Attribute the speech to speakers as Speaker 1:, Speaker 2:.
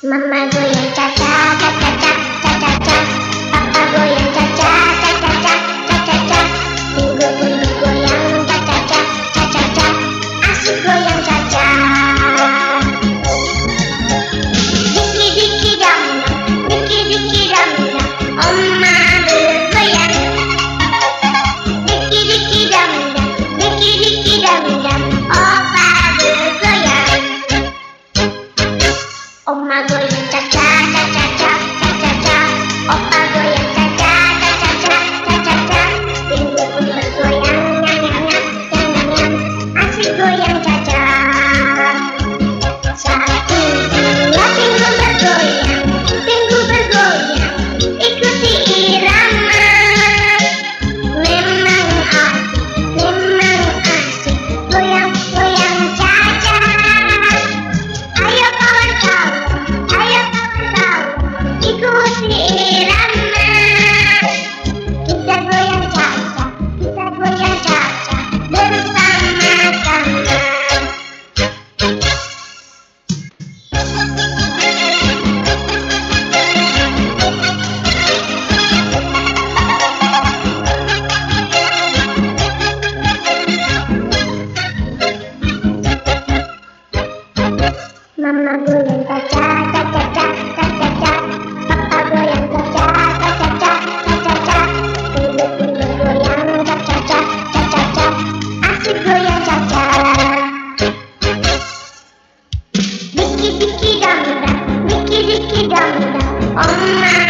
Speaker 1: Mama goyang caca, caca, caca, caca. Papa goyang caca, caca, caca, caca. Minggu pun bergoyang caca, caca, caca. Asik goyang caca. Diki diki dam, diki diki dam dam. Oma bergoyang. Diki diki dam dam, diki diki dam dam. Opa bergoyang. Oma goyang caca, caca, caca, caca. Opa goyang caca, caca, caca, caca. Minggu pun bergoyang, nyam, nyam, nyam, nyam, nyam, nyam. Asik goyang caca. Satu, dua, minggu bergoyang, minggu bergoyang. Ikuti irama. Memang asik, goyang, goyang caca. Ayo kawan-kawan, ikuti irama. Kita goyang caca, bersama-sama. Mama goyang caca, caca, caca, caca. Papa goyang caca, caca, caca, caca. Minggu pun bergoyang caca, caca, caca. Asik goyang caca. Diki diki dam dam, diki diki dam dam. Oma